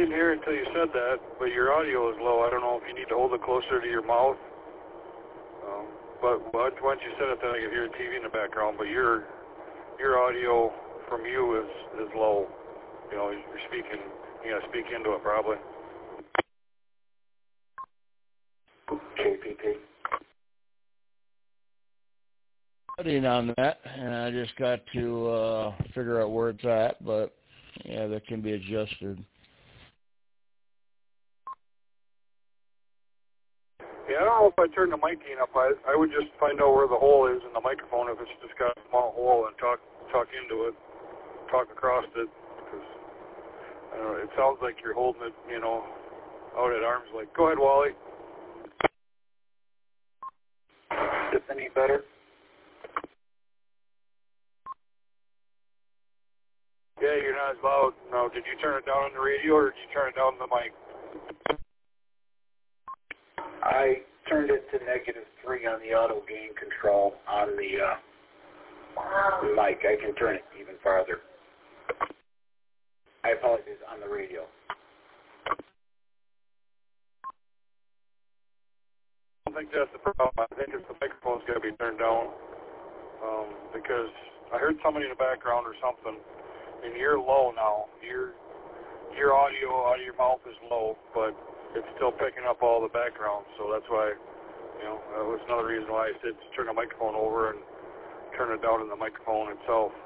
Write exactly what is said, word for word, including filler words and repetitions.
didn't hear it until you said that, but your audio is low. I don't know if you need to hold it closer to your mouth. Um, but once you said it, then I could hear the T V in the background. But your your audio from you is, is low. You know, you're speaking, you gotta speak into it probably. K P P. Studying on that, and I just got to uh, figure out where it's at, but yeah, that can be adjusted. Yeah, I don't know if I turn the mic gain up. I, I would just find out where the hole is in the microphone if it's just got a small hole and talk talk into it, talk across it. Because I don't know, it sounds like you're holding it, you know, out at arm's length. Go ahead, Wally. Is this any better? Yeah, you're not as loud. No, did you turn it down on the radio or did you turn it down on the mic? I turned it to negative three on the auto gain control on the uh, mic. I can turn it even farther. I apologize, on the radio. I don't think that's the problem. I think it's the microphone's got to be turned down um, because I heard somebody in the background or something. And you're low now. Your your audio out of your mouth is low, but it's still picking up all the background. So that's why, you know, that was another reason why I said to turn the microphone over and turn it down in the microphone itself.